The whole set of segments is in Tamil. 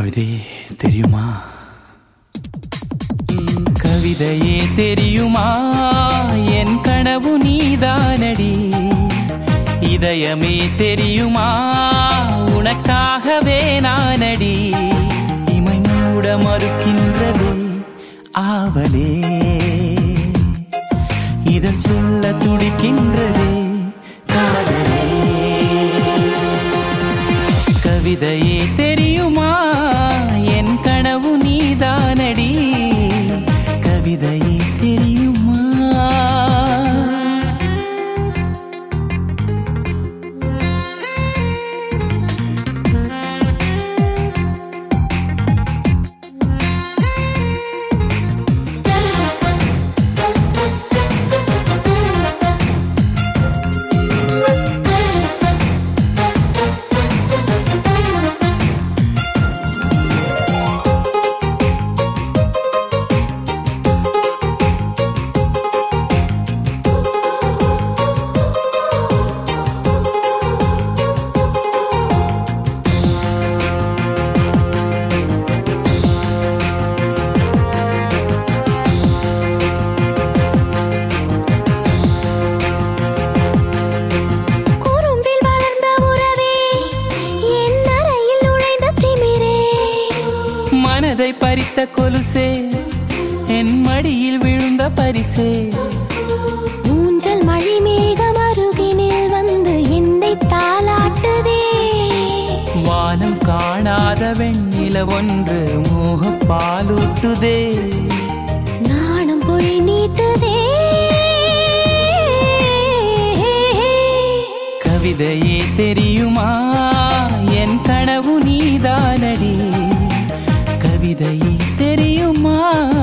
கவிதையே தெரியுமா, கவிதையே தெரியுமா, என் கனவு நீதானடி. இதயமே தெரியுமா, உனக்காகவே நானடி. இமை மூட மறுக்கின்றதே ஆவலே, இதன் சொல்ல துடிக்கின்றதே காதலே. கவிதையே தெரியுமா, என் கனவு நீதானடி. கவிதையே தெரியுமா. மனதை பறித்த கொலுசே, என் மடியில் விழுந்த பரிசே. ஊஞ்சல் மழை மேகம் அருகினில் வந்து என்னை தாலாட்டுதே. வானம் காணாத வெண்ணில ஒன்று மோக பாலூட்டுதே. நாணம் பொய் நீட்டுதே. கவிதையே தெரியுமா, என் கனவு நீதானடி. கவிதையே தெரியுமா.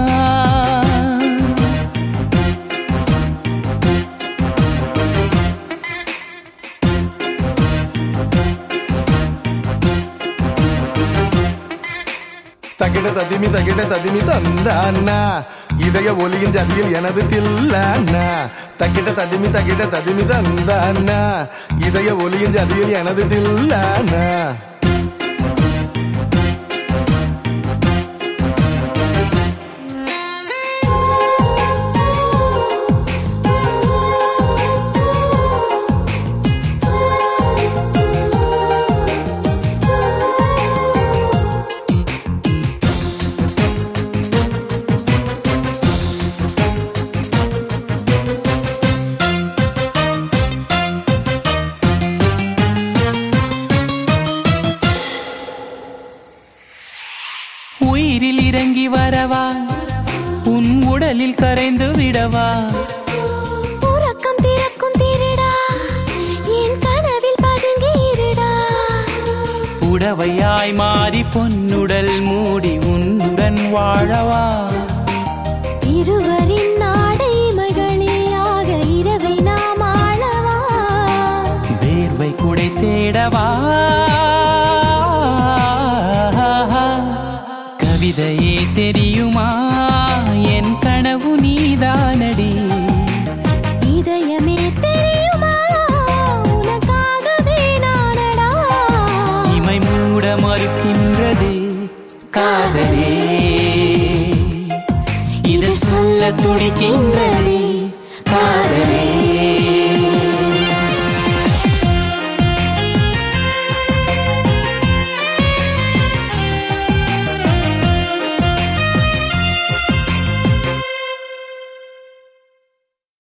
தகிட ததிமி தந்தானா, இதய ஒலியின் ஜதியில் எனது தில்லானா. தகிட ததிமி தந்தானா, இதய ஒலியின் ஜதியில் எனது தில்லானா. உயிரில் இறங்கி வரவா, உன் உடலில் கரைந்து விடவா. உறக்கம் திறக்கும் திருடா, என் கனவில் பதுங்கி இருடா. உடவையாய் மாறி பொன்னுடல் மூடி உன்னுடன் வாழவா. இருவரின் நாடை மகளியாக இரவை நாம் ஆளவா. வேர்வை குடை தேடவா. கவிதையே தெரியுமா, என் கனவு நீதானடி. இதயமே தெரியுமா, உனக்காகவே நானடா. இமை மூட மறுக்கின்றதே காதலே, இதழ் சொல்ல துடிக்கின்ற